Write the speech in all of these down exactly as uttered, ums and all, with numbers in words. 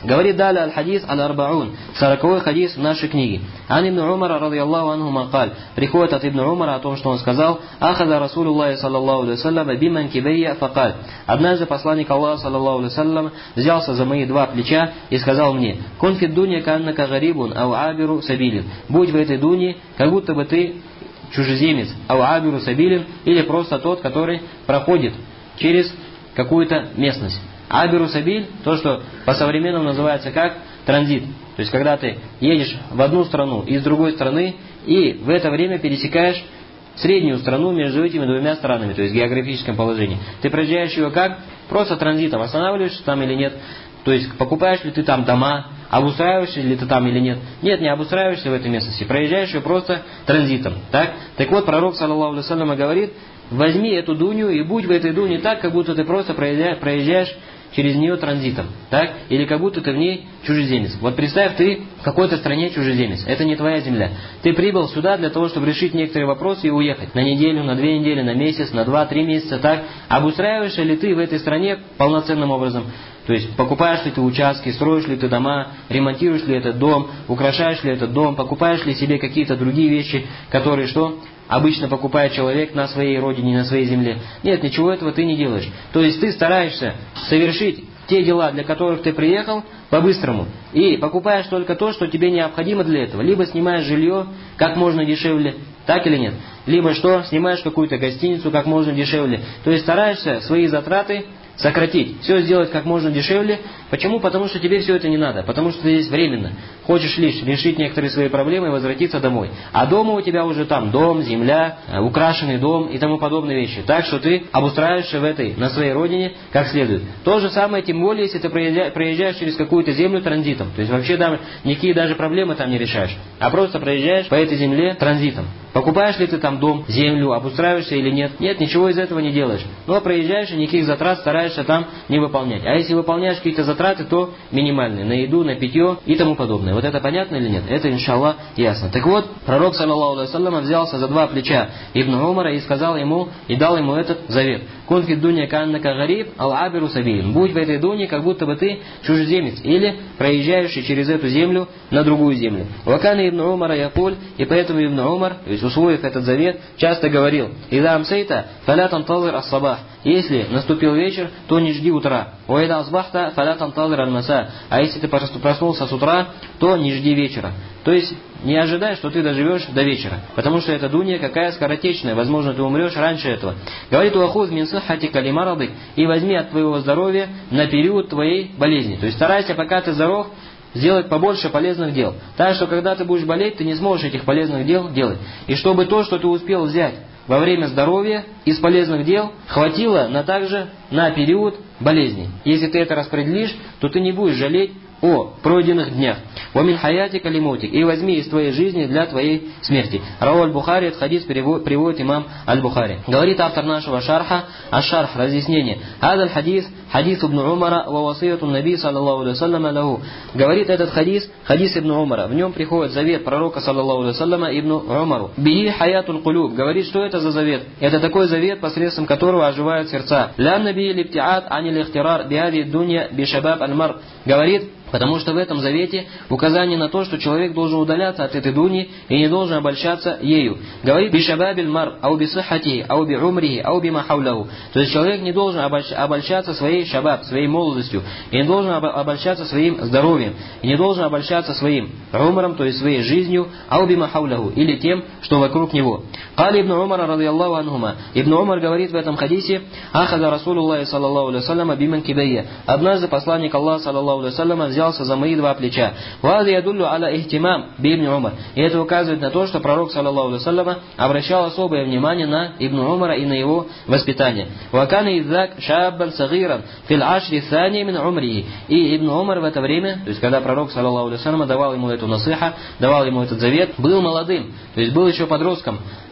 Говорит далее аль-хадис аль-арбаун, сороковой хадис в нашей книге. Ан ибн Умара, радийаллаху анху, макаль. Приходит от ибн Умара о том, что он сказал: Ахада Расулуллахи саллаллаху алейхи вассалям биман кибейя факаль. Однажды посланник Аллаха саллаллаху алейхи вассалям взялся за мои два плеча и сказал мне: Кун фид дунья каннака гарибун ау абиру сабилин. Будь в этой дуне, как будто бы ты чужеземец, ау абиру сабилин, или просто тот, который проходит через какую-то местность. Абиру сабиль, то, что по-современному называется как транзит. То есть, когда ты едешь в одну страну из другой страны, и в это время пересекаешь среднюю страну между этими двумя странами, то есть в географическом положении. Ты проезжаешь ее как? Просто транзитом. Останавливаешься там или нет? То есть, покупаешь ли ты там дома, обустраиваешься ли ты там или нет? Нет, не обустраиваешься в этой местности. Проезжаешь ее просто транзитом. Так, так вот, пророк, саллаллаху алейхи вассалям, говорит: возьми эту дунью и будь в этой дуне так, как будто ты просто проезжаешь через нее транзитом, так? Или как будто ты в ней чужеземец. Вот представь, ты в какой-то стране чужеземец. Это не твоя земля. Ты прибыл сюда для того, чтобы решить некоторые вопросы и уехать. На неделю, на две недели, на месяц, на два-три месяца, так? Обустраиваешься ли ты в этой стране полноценным образом? То есть, покупаешь ли ты участки, строишь ли ты дома, ремонтируешь ли этот дом, украшаешь ли этот дом, покупаешь ли себе какие-то другие вещи, которые что? Обычно покупает человек на своей родине, на своей земле. Нет, ничего этого ты не делаешь. То есть ты стараешься совершить те дела, для которых ты приехал, по-быстрому. И покупаешь только то, что тебе необходимо для этого. Либо снимаешь жилье как можно дешевле, так или нет. Либо что? Снимаешь какую-то гостиницу как можно дешевле. То есть стараешься свои затраты сократить, все сделать как можно дешевле. Почему? Потому что тебе все это не надо. Потому что ты здесь временно. Хочешь лишь решить некоторые свои проблемы и возвратиться домой. А дома у тебя уже там дом, земля, украшенный дом и тому подобные вещи. Так что ты обустраиваешься в этой, на своей родине как следует. То же самое, тем более, если ты проезжаешь через какую-то землю транзитом. То есть вообще да, никакие даже проблемы там не решаешь. А просто проезжаешь по этой земле транзитом. Покупаешь ли ты там дом, землю, обустраиваешься или нет? Нет, ничего из этого не делаешь. Но проезжаешь и никаких затрат стараешься там не выполнять. А если выполняешь какие-то затраты, то минимальные. На еду, на питье и тому подобное. Вот это понятно или нет? Это, иншаллах, ясно. Так вот, пророк, саллаллаху алейхи вассалям, взялся за два плеча Ибн Умара и сказал ему, и дал ему этот завет. Кун фид дунья каннака гариб ау абиру сабилин. Будь в этой дуне, как будто бы ты чужеземец или проезжающий через эту землю на другую землю. Вакана Ибн Умара якуль, и поэтому Ибн Умар, то есть усвоив этот завет, часто говорил: «Ида амсейта, фаля тантазир ас-сабах». Если наступил вечер, то не жди утра. «Уайда асбахта, фаля тантазир аль-маса». А если ты проснулся с утра, то не жди вечера. То есть не ожидай, что ты доживешь до вечера. Потому что эта дунья какая скоротечная. Возможно, ты умрешь раньше этого. Говорит: «Уахуз мин сиххатика ли марадик». И возьми от твоего здоровья на период твоей болезни. То есть старайся, пока ты здоров, сделать побольше полезных дел. Так что, когда ты будешь болеть, ты не сможешь этих полезных дел делать. И чтобы то, что ты успел взять во время здоровья из полезных дел, хватило на также на период болезни. Если ты это распределишь, то ты не будешь жалеть о пройденных днях. «Вамин хаятика лимутик». И возьми из твоей жизни для твоей смерти. Рау аль-Бухари, этот хадис приводит имам аль-Бухари. Говорит автор нашего шарха, аш-шарх, разъяснение. «Адаль хадис, хадис ибн Умара, ва васиятун наби, саллаллаху алейхи вассалям, лаху». Говорит этот хадис, хадис ибн Умара. В нем приходит завет пророка, саллаллаху алейхи вассалям, ибн Умару. «Бихи хаятун кулюб». Говорит, что это за завет? Это такой завет, посредством которого оживают сердца. «Ля наби липтиат анил ихтирар биади дунья бишабаб аль-мар». Говорит, потому что в этом завете указание на то, что человек должен удаляться от этой дуни и не должен обольщаться ею. Говорит: «Бишабабиль мар, ау бисахати, ау би умрихи, ау би махауляху». То есть человек не должен обольщаться своей шабаб, своей молодостью, и не должен обольщаться своим здоровьем, и не должен обольщаться своим умром, то есть своей жизнью, ау би махауляху, или тем, что вокруг него. Кали ибн Умар, радийаллаху анхума. Ибн Умар говорит в этом хадисе: «Ахаза Расулуллахи саллаллаху алейхи вассалям биман кибайя». Однажды посланник Аллаха, саллаллаху алейхи вассалям, взялся за мои два плеча. «Вази ядуллю аля ихтимам би ибн Умар». И это указывает на то, что пророк, саллаллаху алейхи вассалям, обращал особое внимание на Ибн Умара и на его воспитание. «Вакана идзак шаббан сагиран фил ашри сани мин умрихи». И Ибн Умар в это время, то есть когда пророк, саллаллаху алейхи вассалям, давал ему эту насиха, давал ему этот завет, был молодым, то есть был еще подростком.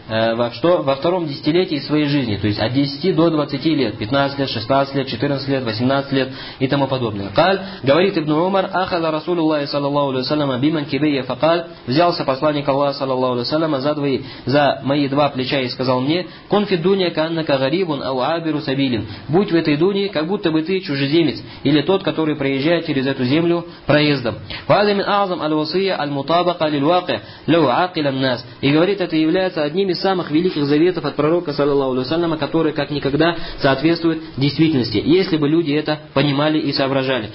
э, во, что, во втором десятилетии своей жизни, то есть от десяти до двадцати лет, пятнадцать лет, шестнадцать лет, четырнадцать лет, восемнадцать лет и тому подобное. Каль, говорит Ибн Умар, ахада Расулуллахи саллаллаху алейхи вассаляма биман кибейя факаль, взялся посланник Аллаха саллаллаху алейхи вассаляма за, двои, за мои два плеча и сказал мне, кун фи дуня кааннака гарибун ау абиру сабилин, будь в этой дуне, как будто бы ты чужеземец, или тот, который проезжает через эту землю проездом. И говорит, это является одним из самых великих заветов от пророка, саллаллаху алейхи вассаляма, который как никогда соответствует действительности, если бы люди это понимали и соображали.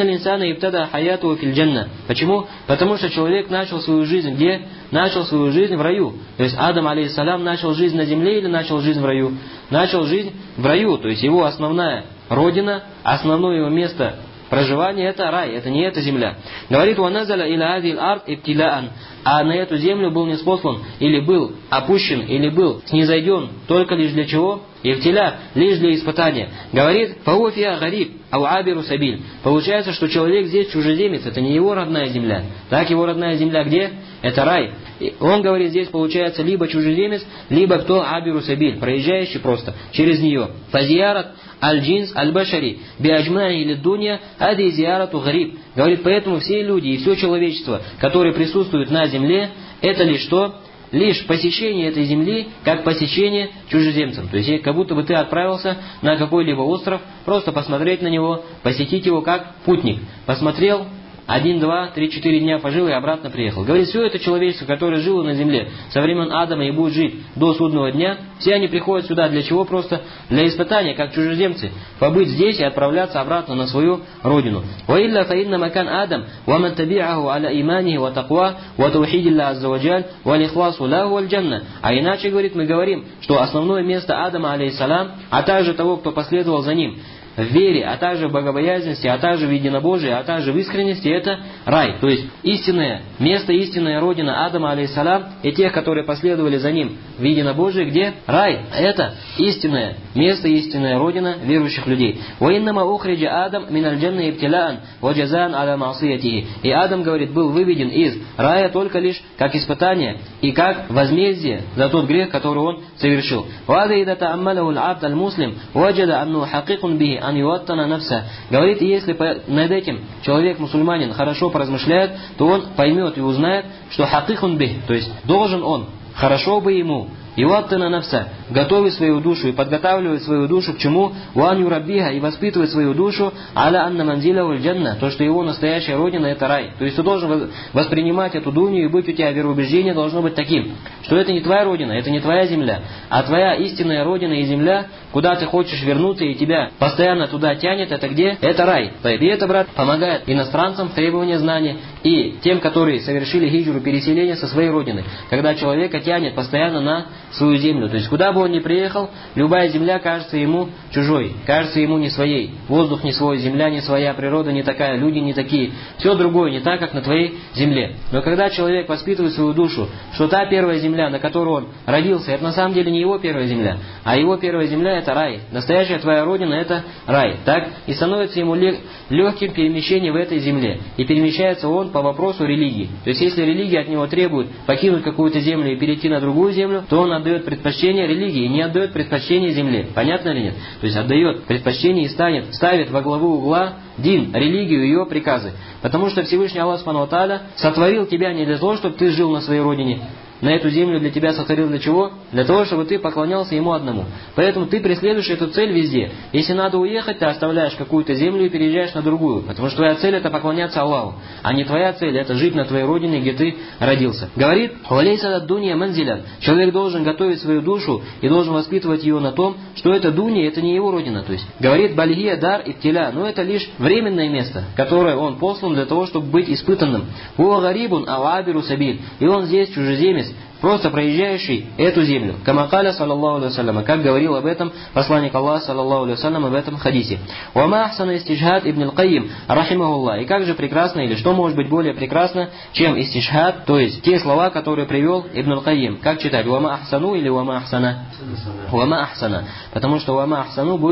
Почему? Потому что человек начал свою жизнь где? Начал свою жизнь в раю. То есть Адам, алейхиссалям, начал жизнь на земле или начал жизнь в раю? Начал жизнь в раю, то есть его основная родина, основное его место проживания — это рай, это не эта земля. Говорит, «Ваназаля иля адил ард иптилаан», а на эту землю был ниспослан, или был опущен, или был снизойден только лишь для чего? Ибтиля, лишь для испытания. Говорит, «Фауфия гариб, ау абиру сабиль». Получается, что человек здесь чужеземец, это не его родная земля. Так, его родная земля где? Это рай. И он говорит, здесь получается либо чужеземец, либо кто абиру сабиль, проезжающий просто через нее. Фазиярат аль-джинс аль-башари, биаджмаи или дунья, ади зиярату гариб. Говорит, поэтому все люди и все человечество, которые присутствуют на земле, это лишь что? Лишь посещение этой земли, как посещение чужеземцам. То есть, как будто бы ты отправился на какой-либо остров, просто посмотреть на него, посетить его как путник. Посмотрел, один, два, три, четыре дня пожил и обратно приехал. Говорит, все это человечество, которое жило на земле со времен Адама и будет жить до судного дня, все они приходят сюда для чего? Просто для испытания, как чужеземцы, побыть здесь и отправляться обратно на свою родину. وَإِلَّا فَإِنَّ مَكَانْ آدَمْ وَمَنْ تَبِعَهُ عَلَى إِيمَانِهِ وَتَقْوَى وَتَوْحِيدِ اللَّهِ عَزَّ وَجَلَّ وَالْإِخْلَاصُ لَهُ وَالْجَنَّةِ. А иначе, говорит, мы говорим, что основное место Адама, алейхиссалям, а также того, кто последовал за ним, в вере, а также в богобоязненности, а также в единобожии, а также в искренности, это рай. То есть истинное место, истинная родина Адама, алейхиссалям, и тех, которые последовали за ним в единобожии, где? Рай. Это истинное место, истинная родина верующих людей. وَإِنَّمَا أُخْرِجَ آدَمْ مِنَ الْجَنَّةِ ابْتِلَاءً وَجَزَاءً عَلَى مَعْصِيَتِهِ. И Адам, говорит, был выведен из рая только лишь как испытание и как возмездие за тот грех, который он совершил. وَهَذَا إِذَا تَأَمَّلَهُ الْعَبْدَ الْمُسْلِمُ وَجَدَ أَنَّهُ حَقِيقٌ بِهِ أَنْ يُوَطَّنَ نَفْسَهُ. Говорит, и если над этим человек-мусульманин хорошо поразмышляет, то он поймет и узнает, что хакихун бих, то есть должен он, хорошо бы ему, юаттана нафса, готовить свою душу и подготавливать свою душу к чему? Уан юраббиха, и воспитывать свою душу аля анна манзиля джанна, то, что его настоящая родина это рай. То есть ты должен воспринимать эту дунью, и быть у тебя вероубеждение должно быть таким, что это не твоя родина, это не твоя земля, а твоя истинная родина и земля, куда ты хочешь вернуться и тебя постоянно туда тянет, это где? Это рай. И это, брат, помогает иностранцам в требовании знания и тем, которые совершили хиджру, переселение со своей родины, когда человека тянет постоянно на свою землю. То есть куда бы он ни приехал, любая земля кажется ему чужой, кажется ему не своей. Воздух не свой, земля не своя, природа не такая, люди не такие. Все другое не так, как на твоей земле. Но когда человек воспитывает свою душу, что та первая земля, на которой он родился, это на самом деле не его первая земля, а его первая земля это рай. Настоящая твоя родина это рай. Так и становится ему легким перемещение в этой земле. И перемещается он по вопросу религии. То есть если религия от него требует покинуть какую-то землю и перейти на другую землю, то он отдает предпочтение религии и не отдает предпочтение земле. Понятно или нет? То есть отдает предпочтение и станет, ставит во главу угла дин, религию и ее приказы. Потому что Всевышний Аллах Субхану ва Тааля сотворил тебя не для того, чтобы ты жил на своей родине. На эту землю для тебя сотворил для чего? Для того, чтобы ты поклонялся Ему одному. Поэтому ты преследуешь эту цель везде. Если надо уехать, ты оставляешь какую-то землю и переезжаешь на другую. Потому что твоя цель это поклоняться Аллаху. А не твоя цель это жить на твоей родине, где ты родился. Говорит, «Валейса дуния манзилян». Человек должен готовить свою душу и должен воспитывать ее на том, что это дуния, это не его родина. То есть, говорит, «Бальгия дар иптиля». Но это лишь временное место, которое он послан для того, чтобы быть испытанным. «Хуа гарибун ауабиру сабиль». И он здесь чужеземец, просто проезжающий эту землю. Камакаля, саллаллаху алейхи вассалям, как говорил об этом посланник Аллаха, саллаллаху алейхи вассалям, об этом хадисе. Вама ахсана истишхад ибн аль-Кайим, рахимахуллах. И как же прекрасно, или что может быть более прекрасно, чем истишхад, то есть те слова, которые привел Ибн аль-Кайим. Как читать? Вама ахсану или вама ахсана? Вама ахсана. Потому что вама ахсану будет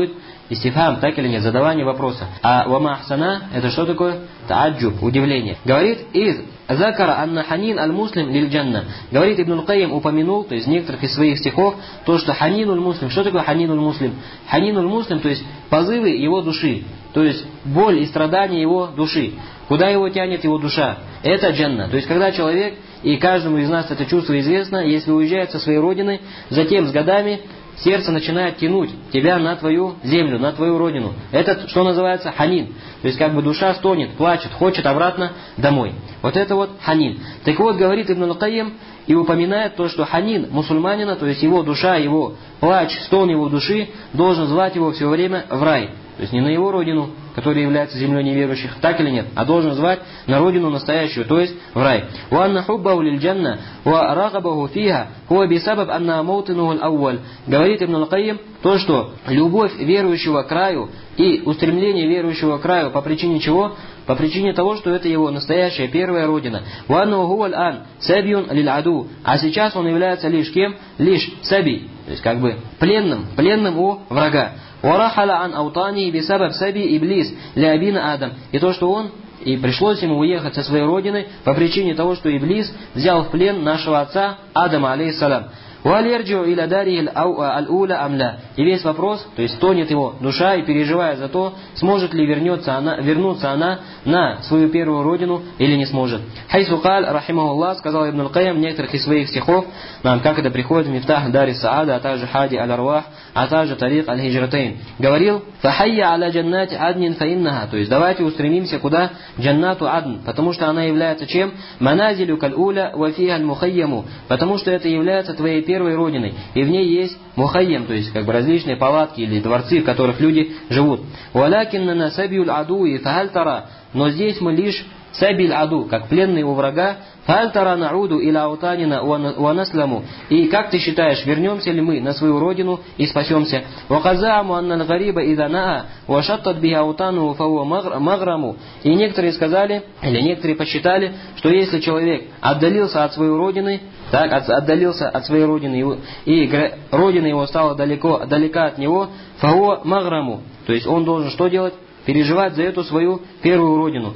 истифхам, так или нет, задавание вопроса. А вама ахсана, это что такое? Та'аджуб, удивление. Говорит, из закара анна ханин аль-муслим лиль-джанна. Говорит, Ибн аль-Кайим упомянул, то есть в некоторых из своих стихов, то, что ханинул муслим. Что такое ханинул муслим? Ханинул муслим, то есть позывы его души, то есть боль и страдания его души. Куда его тянет его душа? Это джанна. То есть когда человек, и каждому из нас это чувство известно, если уезжает со своей родины, затем с годами сердце начинает тянуть тебя на твою землю, на твою родину. Это что называется ханин. То есть как бы душа стонет, плачет, хочет обратно домой. Вот это вот ханин. Так вот, говорит Ибн аль-Кайим и упоминает то, что ханин мусульманина, то есть его душа, его плач, стон его души, должен звать его все время в рай. То есть не на его родину, которая является землей неверующих, так или нет, а должен звать на родину настоящую, то есть в рай. وَأَنَّ حُبَّهُ لِلْجَنَّةِ وَرَغَبَهُ فِيهَا هُوَ بِسَبَبْ أَنَّ مَوْطِنُهُ الْأَوَّلِ. Говорит Ибн аль-Кайим, то, что любовь верующего к раю и устремление верующего к раю по причине чего? По причине того, что это его настоящая первая родина. وَأَنَّهُ هُوَ الْآنْ سَبْيٌ لِلْعَدُوِ. А сейчас он является лишь кем? Лишь саби, то есть как бы пленным, пленным у врага. وَرَحَلَ عَنْ أَوْطَانِهِ بِسَبَبْ سَبِي إِبْلِيسِ لِأَبِينَ آدَمَ. И то, что он, и пришлось ему уехать со своей родины по причине того, что Иблис взял в плен нашего отца Адама, алейхиссалям. وَالْيَرْجِعُ إِلَى دَارِهِ الْأُولَى أَمْ лَا. И весь вопрос, то есть тонет его душа и переживая за то, сможет ли вернется она, вернуться она на свою первую родину или не сможет. Хайсу каль, рахимахуллах, сказал Ибн аль-Кайим в некоторых из своих стихов, нам как это приходит в Мифтах Дари Саада, а также Хади аль-Арвах, а также Тарик аль-Хиджратейн. Говорил, фахайя аля джаннати аднин фаиннаха, то есть давайте устремимся куда? Джаннату адн, потому что она является чем? Маназилю каль-уля ва фиха аль-мухайяму, потому что это является твоей первой родиной, и в ней есть мухайям, то есть как бы различные палатки или дворцы, в которых люди живут. Валякинна насабиюл адуи фахаль тара, но здесь мы лишь сабиль аду, как пленный у врага. Фахаль тара науду иля аутанина ва насламу. И как ты считаешь, вернемся ли мы на свою родину и спасемся? Ваказааму анна гариба иданаа ва шаттат би аутану фауа маграму. И некоторые сказали, или некоторые посчитали, что если человек отдалился от своей родины, так, отдалился от своей родины, и родина его стала далеко, далека от него, фауа маграму. То есть он должен что делать? Переживать за эту свою первую родину.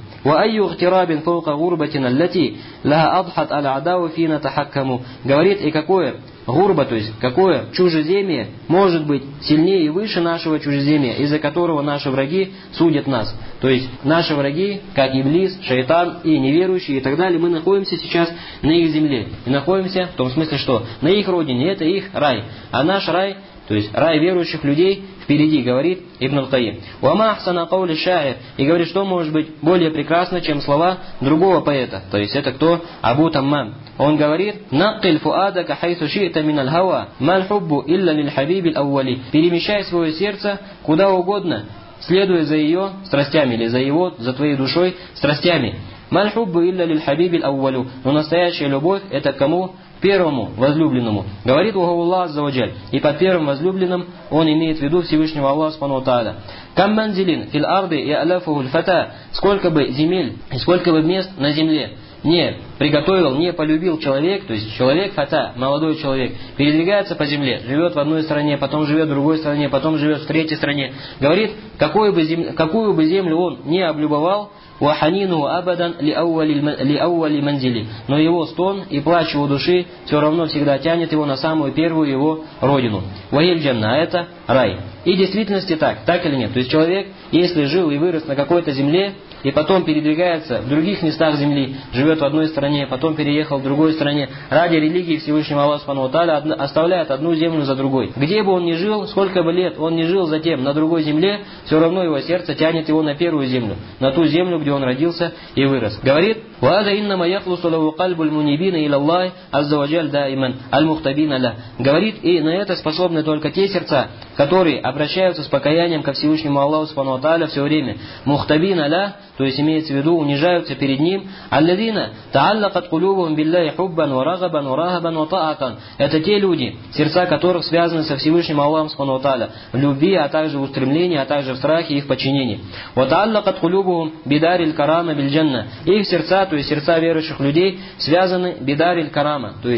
Говорит, и какое гурба, то есть какое чужеземие может быть сильнее и выше нашего чужеземия, из-за которого наши враги судят нас. То есть наши враги, как Иблис, Шайтан и неверующие и так далее, мы находимся сейчас на их земле. И находимся в том смысле, что на их родине, это их рай. А наш рай, то есть рай верующих людей, впереди, говорит Ибн аль-Кайим. «Вама ахсана каули шаир». И говорит, что может быть более прекрасно, чем слова другого поэта. То есть это кто? Абу Таммам. Он говорит, «Наккиль фуадака хайсу ши'та мин аль-хава, мал хуббу илля лиль хабиби аль-аввали». Перемещай свое сердце куда угодно, следуя за ее страстями, или за его, за твоей душой страстями. «Мал хуббу илля лиль хабиби аль-аввалю». Но настоящая любовь это кому? Первому возлюбленному. Говорит Аллах Азза ва Джаль. И под первым возлюбленным он имеет в виду Всевышнего Аллаха Субхану ва Тааля. Кам манзилин фил арды я'аляфуху фата. Сколько бы земель и сколько бы мест на земле не приготовил, не полюбил человек, то есть человек, фата, молодой человек, передвигается по земле, живет в одной стране, потом живет в другой стране, потом живет в третьей стране. Говорит, какую бы землю, какую бы землю он не облюбовал, وَحَنِينُهُ أَبَدًا لِأَوَّلِ مَنْزِلِ. Но его стон и плач его души все равно всегда тянет его на самую первую его родину. وَهِيَ الْجَنَّةُ. А это рай. И в действительности так, так или нет. То есть человек, если жил и вырос на какой-то земле, и потом передвигается в других местах земли, живет в одной стране, потом переехал в другой стране, ради религии Всевышнего Аллаха Субхану ва Тааля оставляет одну землю за другой. Где бы он ни жил, сколько бы лет он ни жил затем на другой земле, все равно его сердце тянет его на первую землю, на ту землю, где он родился и вырос. Говорит, وَهَذَا إِنَّمَا يَخْلُصُ لَهُ قَلْبُ الْمُنِيبِينَ إِلَى اللَّهِ عَزَّ وَجَلَّ دَائِمًا الْمُخْتَبِينَ لَهُ. Говорит, и на это способны только те сердца, которые обращаются с покаянием ко Всевышнему Аллаху Субхану ва Тааля все время. Мухтабина ля, то есть имеется в виду, унижаются перед ним. Алладина тааллакат кулюбухум билляхи хуббан ва рагабан ва рахабан ва таатан. Это те люди, сердца которых связаны со Всевышним Аллахом Субхану ва Тааля в любви, а также в устремлении, а также в страхе и их подчинении. Ва тааллакат кулюбухум бидариль карама биль джанна. Их сердца, то есть сердца верующих людей, связаны бидариль карама, то есть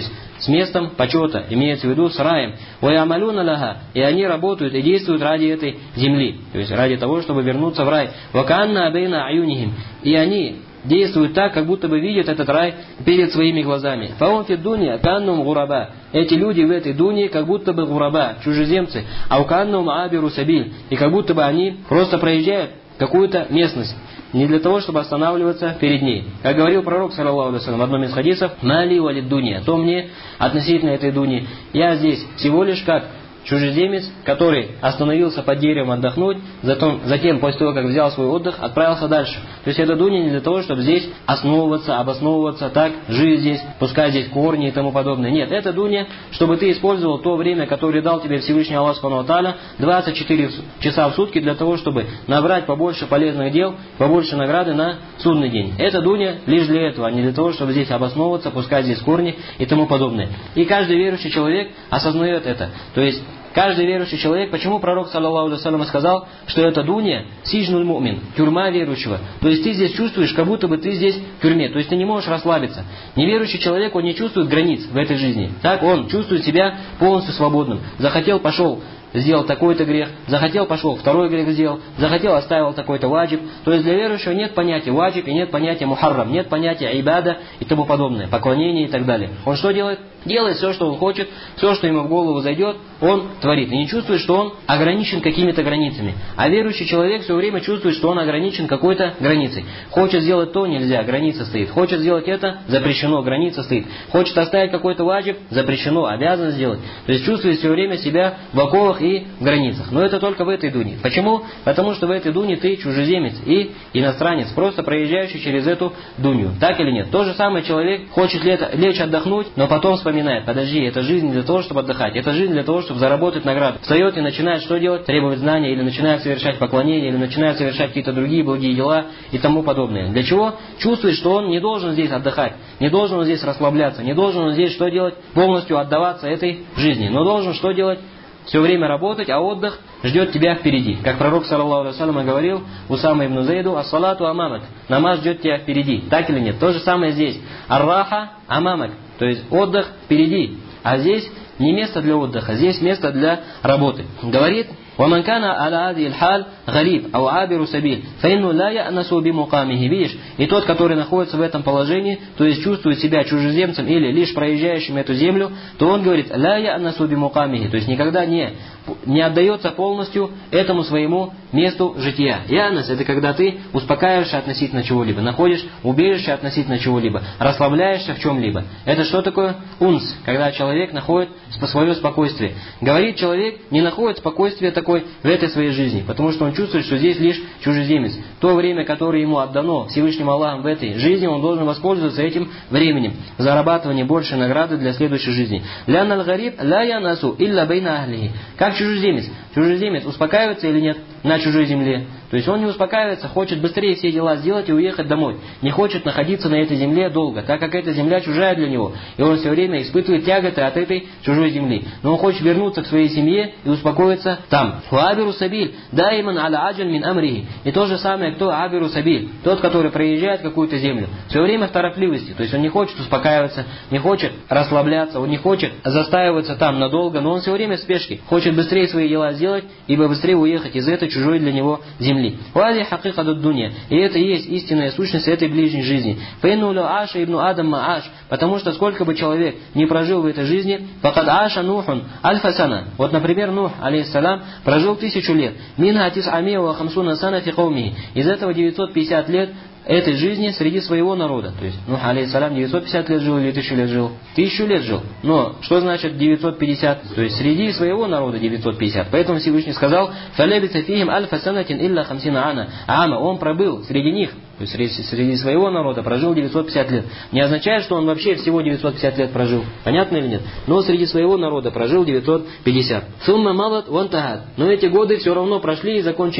с местом почета, имеется в виду с раем. وَيَعْمَلُونَ لَهَا, и они работают и действуют ради этой земли, то есть ради того, чтобы вернуться в рай. وَكَأَنَّ بَيْنَ أَعْيُنِهِمْ, и они действуют так, как будто бы видят этот рай перед своими глазами. فَهُمْ فِي الدُّنْيَا كَأَنَّهُمْ غُرَبَاء, эти люди в этой дуне как будто бы гураба, чужеземцы. أَوْ كَأَنَّهُمْ عَابِرُ سَبِيلٍ, и как будто бы они просто проезжают какую-то местность, не для того, чтобы останавливаться перед ней. Как говорил пророк, саллаллаху алейхи ва саллям, в одном из хадисов: «Мали валид дуния», то мне относительно этой дуни, я здесь всего лишь как чужеземец, который остановился под деревом отдохнуть, затем, затем, после того, как взял свой отдых, отправился дальше. То есть эта дуня не для того, чтобы здесь основываться, обосновываться, так, жить здесь, пускать здесь корни и тому подобное. Нет, это дуня, чтобы ты использовал то время, которое дал тебе Всевышний Аллах Субхану ва Тааля, двадцать четыре часа в сутки, для того, чтобы набрать побольше полезных дел, побольше награды на судный день. Это дуня лишь для этого, а не для того, чтобы здесь обосновываться, пускать здесь корни и тому подобное. И каждый верующий человек осознает это. То есть каждый верующий человек, почему пророк, саллаллаху алейхи ва саллям, сказал, что это дуня сижнуль мумин, тюрьма верующего. То есть ты здесь чувствуешь, как будто бы ты здесь в тюрьме. То есть ты не можешь расслабиться. Неверующий человек, он не чувствует границ в этой жизни. Так он чувствует себя полностью свободным. Захотел, пошел, сделал такой-то грех, захотел, пошел, второй грех сделал, захотел, оставил такой-то ваджиб. То есть для верующего нет понятия ваджиб и нет понятия мухаррам, нет понятия ибада и тому подобное, поклонение и так далее. Он что делает? Делает все, что он хочет, все, что ему в голову зайдет, он творит. И не чувствует, что он ограничен какими-то границами. А верующий человек все время чувствует, что он ограничен какой-то границей. Хочет сделать то, нельзя, граница стоит. Хочет сделать это, запрещено, граница стоит. Хочет оставить какой-то ваджиб, запрещено, обязан сделать. То есть чувствует все время себя в оковах и в границах. Но это только в этой дуне. Почему? Потому что в этой дуне ты чужеземец и иностранец, просто проезжающий через эту дунью. Так или нет? То же самое человек хочет лечь отдохнуть, но потом вспоминает: подожди, это жизнь не для того, чтобы отдыхать, это жизнь для того, чтобы заработать награду. Встает и начинает что делать? Требовать знания, или начинает совершать поклонение, или начинает совершать какие-то другие благие дела и тому подобное. Для чего? Чувствует, что он не должен здесь отдыхать, не должен он здесь расслабляться, не должен он здесь что делать? Полностью отдаваться этой жизни. Но должен что делать? Все время работать, а отдых ждет тебя впереди. Как пророк, саллаллаху алейхи ва саллям, говорил Усама ибн Зайду: «Ас-салату амамак», намаз ждет тебя впереди. Так или нет? То же самое здесь. Ар-раха амамак, то есть отдых впереди. А здесь не место для отдыха, здесь место для работы. Говорит: وَمَنْ كَانَ عَلَى هَذِهِ الْحَالِ غَرِيبٌ أَوْ عَابِرُ سَبِيلٍ فَإِنَّهُ لَا يَأْنَسُ بِمُقَامِهِ. Видишь? И тот, который находится в этом положении, то есть чувствует себя чужеземцем или лишь проезжающим эту землю, то он говорит: «Ла я'насу бимукамихи», то есть никогда не, не отдается полностью этому своему месту жития. Янас — это когда ты успокаиваешься относительно чего-либо, находишь убежище относительно чего-либо, расслабляешься в чем-либо. Это что такое? Унс, когда человек находит свое спокойствие. Говорит, человек не находит спокойствия такой в этой своей жизни, потому что он чувствует, что здесь лишь чужеземец. То время, которое ему отдано Всевышним Аллахом в этой жизни, он должен воспользоваться этим временем, зарабатывание большей награды для следующей жизни. Лянал гариб ла янасу илля байна ахлихи. Как чужеземец? Чужеземец успокаивается или нет на чужой земле? То есть он не успокаивается, хочет быстрее все дела сделать и уехать домой. Не хочет находиться на этой земле долго, так как эта земля чужая для него. И он все время испытывает тяготы от этой чужой земли. Но он хочет вернуться к своей семье и успокоиться там. Абиру сабиль, дайман аля аджаль мин амрихи. И то же самое, кто абиру сабиль, тот, который проезжает какую-то землю. Все время в торопливости. То есть он не хочет успокаиваться, не хочет расслабляться, он не хочет застаиваться там надолго, но он все время в спешке. Хочет быстрее свои дела сделать, ибо быстрее уехать из этой чужой для него земли. Вази хакикату дуня. И это и есть истинная сущность этой ближней жизни. Фейнулю аша ибн адам мааш. Потому что сколько бы человек не прожил в этой жизни, факад аша нухун альфасана. Вот, например, Нух, алейхиссалам, прожил тысячу лет. Минха тис'амия ва хамсуна сана фи каумихи. Из этого девятьсот пятьдесят лет этой жизни среди своего народа. То есть Нух, алейхиссалам, девятьсот пятьдесят лет жил или тысячу лет жил? Тысячу лет жил. Но что значит девятьсот пятьдесят? То есть среди своего народа девятьсот пятьдесят. Поэтому Всевышний сказал: «Фалябиса фихим альфа санатин илля хамсина ана». Ама, он пробыл среди них, то есть среди, среди своего народа прожил девятьсот пятьдесят лет. Не означает, что он вообще всего девятьсот пятьдесят лет прожил. Понятно или нет? Но среди своего народа прожил девятьсот пятьдесят. Сумма малат вантахат. Но эти годы все равно прошли и закончились.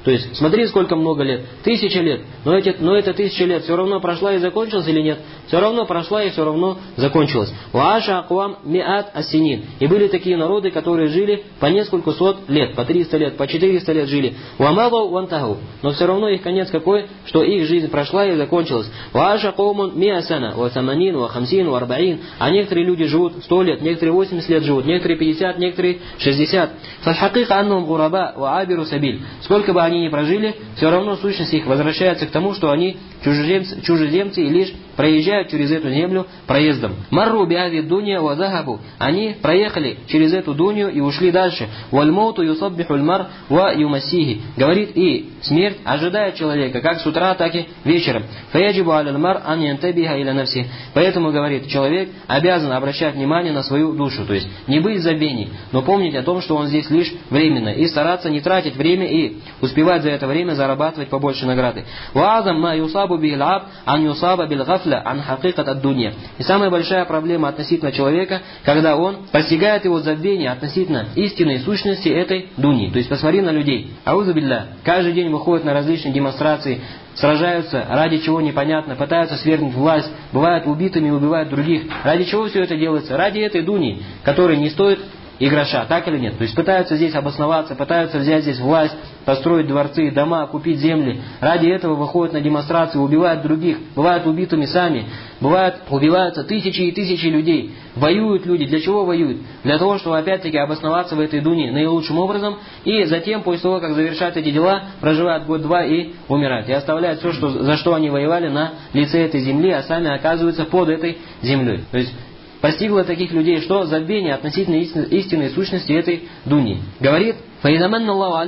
То есть, смотри, сколько много лет. Тысяча лет. Но, эти, но эта тысяча лет все равно прошла и закончилась или нет? Все равно прошла и все равно закончилась. Вааша аквам миат асинин. И были такие народы, которые жили по несколько сот лет, по триста лет, по четыреста лет жили. Вамалу вантаху. Но все равно их конец какой? Что их жизнь прошла и закончилась. Вааша каумун миасана, васаманин, вахамсин, варбаин. А некоторые люди живут сто лет, некоторые восемьдесят лет живут, некоторые пятьдесят, некоторые шестьдесят. Фальхакика аннум гураба ва абиру сабиль. Сколько бы они ни прожили, все равно сущность их возвращается к тому, что они чужеземцы, чужеземцы и лишь проезжают через эту землю проездом. Марру биави дунья ва захабу. Они проехали через эту дунью и ушли дальше. Вальмауту юсаббихуль мар ва юмассихи. Говорит, и смерть ожидает человека, как с утра, так и вечером. Фаяджибу аляль мар ан янтабиха иля нафси. Поэтому, говорит, человек обязан обращать внимание на свою душу. То есть не быть в забвении, но помнить о том, что он здесь лишь временно. И стараться не тратить время и успевать за это время зарабатывать побольше награды. Ваазам ма юсабу бихил абд ан юсаба бил гафля ан хакикат ад дунья. И самая большая проблема относительно человека, когда он постигает его забвение относительно истинной сущности этой дуньи. То есть посмотри на людей. Аузу билля. Каждый день выходят на различные демонстрации, сражаются, ради чего непонятно, пытаются свергнуть власть, бывают убитыми и убивают других. Ради чего все это делается? Ради этой дуни, которая не стоит и гроша, так или нет? То есть пытаются здесь обосноваться, пытаются взять здесь власть, построить дворцы, дома, купить земли. Ради этого выходят на демонстрации, убивают других, бывают убитыми сами, бывают, убиваются тысячи и тысячи людей. Воюют люди. Для чего воюют? Для того, чтобы опять-таки обосноваться в этой дуне наилучшим образом, и затем, после того, как завершат эти дела, проживают год-два и умирают. И оставляют все, что, за что они воевали на лице этой земли, а сами оказываются под этой землей. То есть постигло таких людей, что забвение относительно истинной сущности этой дуни. Говорит, поэтому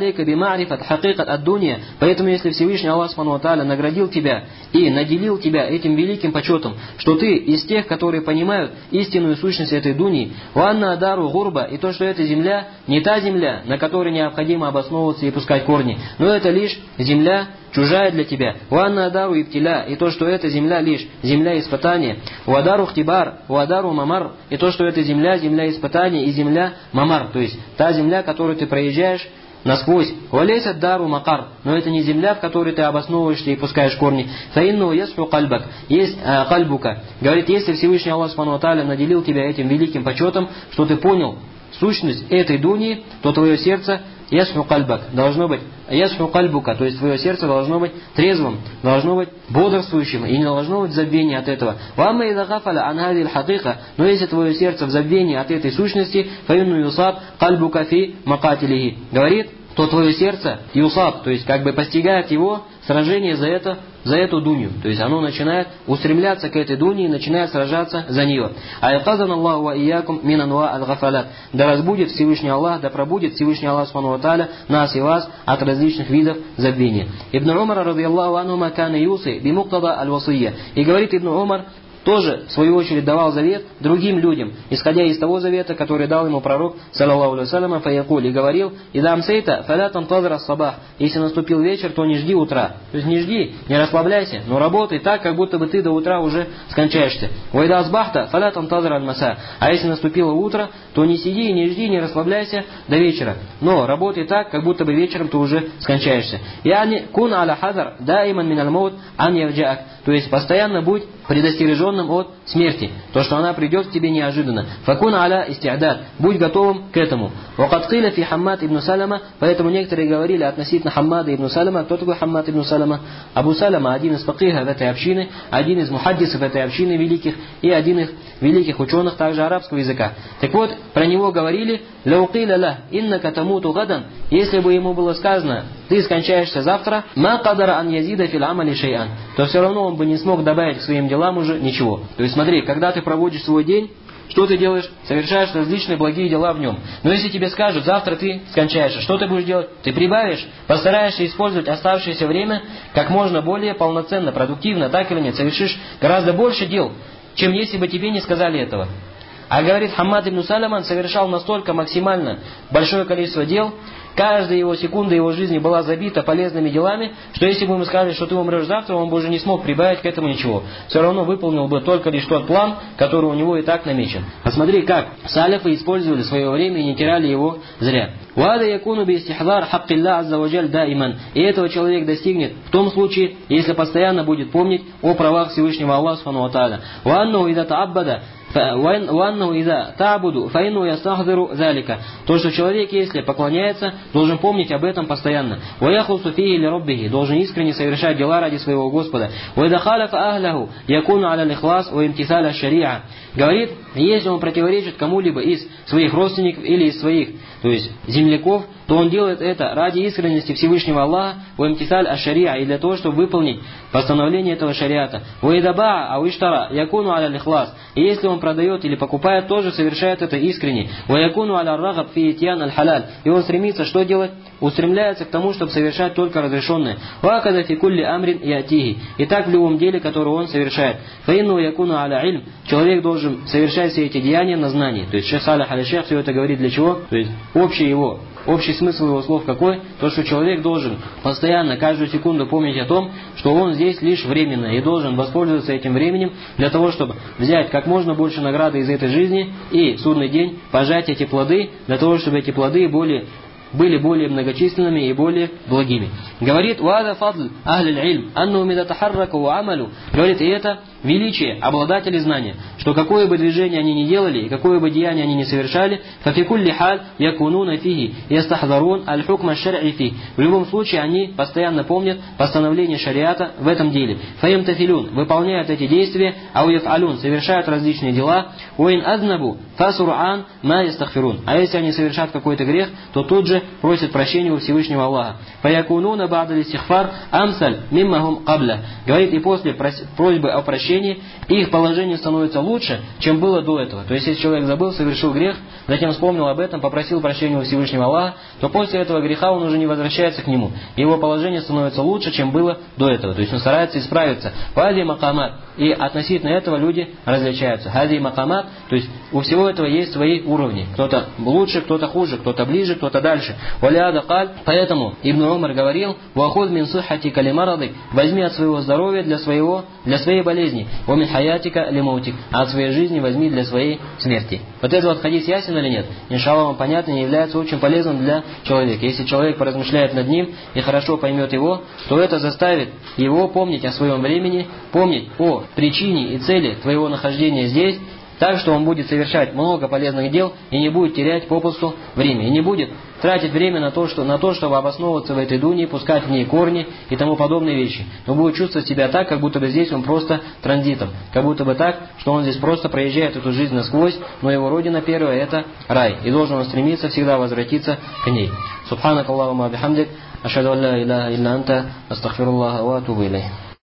если Всевышний Аллах Субхану ва Тааля наградил тебя и наделил тебя этим великим почетом, что ты из тех, которые понимают истинную сущность этой дуни, ванна дару гурба, и то, что эта земля не та земля, на которой необходимо обосновываться и пускать корни, но это лишь земля чужая для тебя. Ванна дару иптиля, и то, что эта земля лишь земля испытания. Вадару хтибар, вадару мамар, и то, что эта земля земля испытания и земля мамар, то есть та земля, которую ты проезжаешь насквозь. Валейсат дару макар, но это не земля, в которой ты обосновываешься и пускаешь корни. Фаинну ясфу кальбак, есть э, кальбука. Говорит, если Всевышний Аллах Субхану ва Тааля наделил тебя этим великим почетом, что ты понял сущность этой дуни, то твое сердце ясфу кальбак должно быть, ясфу кальбука, то есть твое сердце должно быть трезвым, должно быть бодрствующим и не должно быть забвения от этого. Вамма иза гафаля ан хадил хакика, но если твое сердце в забвении от этой сущности, фаинну юсаб кальбука фи макатилихи. Говорит, то твое сердце юсаб, то есть как бы постигает его сражение за это, за эту дунью. То есть оно начинает устремляться к этой дуне и начинает сражаться за нее. Айказан Аллаху ва иякум минануа аль-гафалат. Да разбудит Всевышний Аллах, да пробудит Всевышний Аллах Субхану ва Тааля нас и вас от различных видов забвения. Ибн Умар радийаллаху анху кана юси би муктада аль-васия. И говорит Ибн Умар, тоже, в свою очередь, давал завет другим людям, исходя из того завета, который дал ему пророк, саллаллаху алейхи ва саллям, фаякуль, и говорил, «Идам сейта, фаля тантазра сабах». Если наступил вечер, то не жди утра. То есть не жди, не расслабляйся, но работай так, как будто бы ты до утра уже скончаешься. «Вайда асбахта, фаля тантазра аль-маса». А если наступило утро, то не сиди, не жди, не расслабляйся до вечера. Но работай так, как будто бы вечером ты уже скончаешься. «Яни кун аля хадар, даиман мин аль-маут ан явджаак». То есть постоянно будь предостереженным от смерти, то, что она придет к тебе неожиданно. Факун аля истиадат, будь готовым к этому. Вакад киля фи Хаммад ибн Салама, поэтому некоторые говорили относительно Хаммада ибн Салама. Кто такой Хаммад ибн Салама? Абу Салама, один из факиха в этой общине, один из мухаддисов этой общины великих и один из великих ученых также арабского языка. Так вот, про него говорили, ляукиля ла, иннака тамуту гадан, если бы ему было сказано, ты скончаешься завтра, ма кадара ан язида фил амали шей'ан, то все равно он бы не смог добавить к своим делам уже ничего. То есть смотри, когда ты проводишь свой день, что ты делаешь? Совершаешь различные благие дела в нем. Но если тебе скажут, завтра ты скончаешься, что ты будешь делать? Ты прибавишь, постараешься использовать оставшееся время как можно более полноценно, продуктивно, так или нет, совершишь гораздо больше дел, чем если бы тебе не сказали этого. А говорит, Хаммад ибн Саламан совершал настолько максимально большое количество дел, каждая его секунда его жизни была забита полезными делами, что если бы ему сказали, что ты умрешь завтра, он бы уже не смог прибавить к этому ничего. Все равно выполнил бы только лишь тот план, который у него и так намечен. Посмотри, как салифы использовали свое время и не теряли его зря. وهذا يكون باستحضار حق الله عز وجل دائما. И этого человек достигнет в том случае, если постоянно будет помнить о правах Всевышнего Аллаха субхану ва тааля. وأنه إذا تعبد وأنه إذا تعبد فإنه يستحضر ذلك. То, что человек, если поклоняется, должен помнить об этом постоянно. ويخلص فيه لربه. Должен искренне совершать дела ради своего Господа. وإذا خالف أهله يكون على الإخلاص وامتثال الشريعة. Говорит, если он противоречит кому-либо из своих родственников или из своих, то есть земляков, то он делает это ради искренности Всевышнего Аллаха, وامتثال الشريعة, и для того, чтобы выполнить постановление этого шариата. وإذا باع أو اشترى يكون على الإخلاص. И если он продает или покупает, тоже совершает это искренне. ويكون على الرغب في إتيان الحلال. И он стремится что делать? Устремляется к тому, чтобы совершать только разрешенное. وهكذا في كل أمر يأتيه. И так в любом деле, которое он совершает. فإنه يكون على علم. Человек должен совершать все эти деяния на знании. То есть шейх Салих аль-Шейх все это говорит для чего? То есть общий его Общий смысл его слов какой? То, что человек должен постоянно, каждую секунду помнить о том, что он здесь лишь временно, и должен воспользоваться этим временем для того, чтобы взять как можно больше награды из этой жизни и в судный день пожать эти плоды, для того, чтобы эти плоды более были более многочисленными и более благими. Говорит, «Вада фадл ахлиль илм, анну мидатахарраку амалу». Говорит, и это величие обладателей знания, что какое бы движение они ни делали, и какое бы деяние они ни совершали, фафикулли халь якунуна фихи, ястахдарун аль-хукма шар'и фи. В любом случае они постоянно помнят постановление шариата в этом деле. Фаим тафилун, выполняют эти действия, а уяфалун, совершают различные дела, уин азнабу фасур'ан ма ястахфирун. А если они совершат какой-то грех, то тут же просят прощения у Всевышнего Аллаха. Фаякунуна ба'да листихфар амсаль миммахум кабля. Говорит, и после просьбы о прощении их положение становится лучше, чем было до этого. То есть, если человек забыл, совершил грех, затем вспомнил об этом, попросил прощения у Всевышнего Аллаха, то после этого греха он уже не возвращается к нему. Его положение становится лучше, чем было до этого. То есть, он старается исправиться. Хади макамат. И относительно этого люди различаются. Хади макамат. То есть, у всего этого есть свои уровни. Кто-то лучше, кто-то хуже, кто-то ближе, кто-то дальше. Валяда каль. Поэтому Ибн Умар говорил, «Вахуд мин сухати калимарадык». Возьми от своего здоровья для своего, для своей болезни. «Вамин хаятика лимаутик». А от своей жизни возьми для своей смерти. Вот этот вот хадис ясен или нет? Иншаллах, вам понятно, и является очень полезным для человека. Если человек поразмышляет над ним и хорошо поймет его, то это заставит его помнить о своем времени, помнить о причине и цели твоего нахождения здесь, так что он будет совершать много полезных дел и не будет терять попусту время. И не будет тратить время на то, что, на то, чтобы обосновываться в этой дуне, пускать в ней корни и тому подобные вещи. Но будет чувствовать себя так, как будто бы здесь он просто транзитом. Как будто бы так, что он здесь просто проезжает эту жизнь насквозь, но его родина первая – это рай. И должен он стремиться всегда возвратиться к ней. Субханак Аллахума бихамдик. Ашхаду ан ла иляха илля анта. Астагфируллаха ва атубу илейх.